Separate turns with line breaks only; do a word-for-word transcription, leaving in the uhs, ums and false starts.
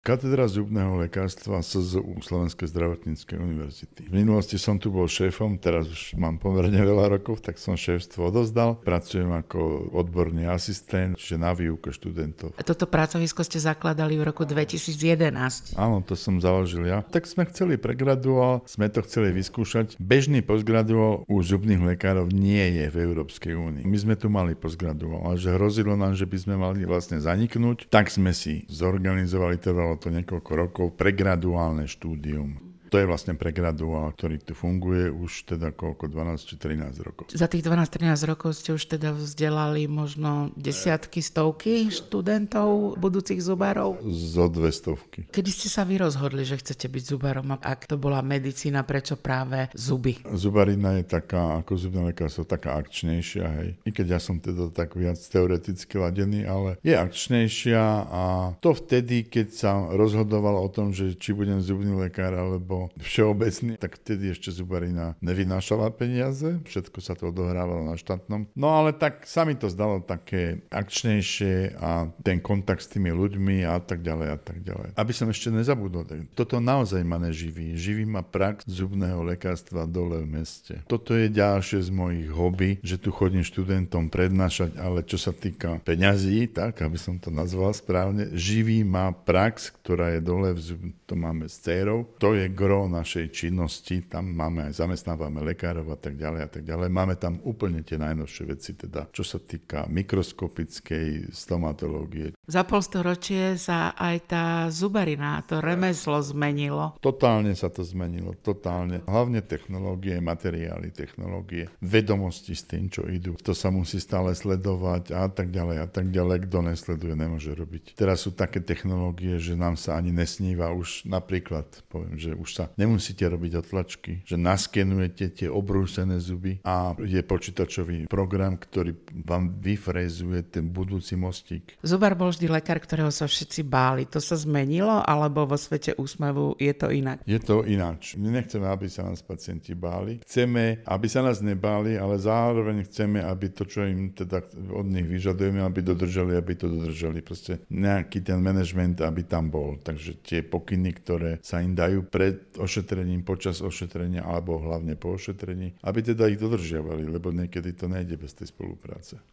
Katedra zubného lekárstva es zet ú Slovenskej zdravotníckej univerzity. V minulosti som tu bol šéfom, teraz už mám pomerne veľa rokov, tak som šéfstvo odozdal. Pracujem ako odborný asistent, čiže na výuke študentov.
A toto pracovisko ste zakladali v roku dvetisíc jedenásť.
Áno, to som založil ja. Tak sme chceli pregraduál, sme to chceli vyskúšať. Bežný postgraduál u zubných lekárov nie je v Európskej únii. My sme tu mali postgraduál, ale že hrozilo nám, že by sme mali vlastne zaniknúť, tak sme si zorganizovali trvalo to niekoľko rokov pregraduálne štúdium. To je vlastne pregraduál, ktorý tu funguje už teda koľko, dvanásť či trinásť rokov.
Za tých dvanásť trinásť rokov ste už teda vzdelali možno desiatky, stovky študentov, budúcich zubárov?
Zo dve stovky.
Kedy ste sa vy rozhodli, že chcete byť zubárom? Ak to bola medicína, prečo práve zuby?
Zubarina je taká, ako zubné lekárstvo, taká akčnejšia, hej. I keď ja som teda tak viac teoreticky ladený, ale je akčnejšia a to vtedy, keď sa rozhodovalo o tom, že či budem zubný lekár alebo všeobecný, tak vtedy ešte zubarina nevynášala peniaze, všetko sa to odohrávalo na štátnom. No ale tak sa mi to zdalo také akčnejšie a ten kontakt s tými ľuďmi a tak ďalej a tak ďalej. Aby som ešte nezabudol, toto naozaj ma neživí. Živí ma prax zubného lekárstva dole v meste. Toto je ďalšie z mojich hobby, že tu chodím študentom prednášať, ale čo sa týka peňazí, tak aby som to nazval správne, živí ma prax, ktorá je dole v zub, to máme s dcérou. To je gro našej činnosti, tam máme aj zamestnávame lekárov a tak ďalej a tak ďalej. Máme tam úplne tie najnovšie veci, teda čo sa týka mikroskopickej stomatológie.
Za polstoročie sa aj tá zubarina, to remeslo zmenilo.
Totálne sa to zmenilo, totálne. Hlavne technológie, materiály, technológie, vedomosti s tým, čo idú. To sa musí stále sledovať a tak ďalej a tak ďalej. Kto nesleduje, nemôže robiť. Teraz sú také technológie, že nám sa ani nesníva už napríklad, poviem, že už sa nemusíte robiť otlačky, že naskenujete tie obrúsené zuby a je počítačový program, ktorý vám vyfrézuje ten budúci mostík.
Zubar bol vždy lekár, ktorého sa všetci báli. To sa zmenilo, alebo vo svete úsmevu je to inak?
Je to ináč. My nechceme, aby sa nás pacienti báli. Chceme, aby sa nás nebáli, ale zároveň chceme, aby to, čo im teda od nich vyžadujeme, aby dodržali, aby to dodržali. Proste nejaký ten manažment, aby tam bol. Takže tie pokyny, ktoré sa im dajú pred ošetrením, počas ošetrenia alebo hlavne po ošetrení, aby teda ich dodržiavali, lebo niekedy to nejde bez tej spolupráce.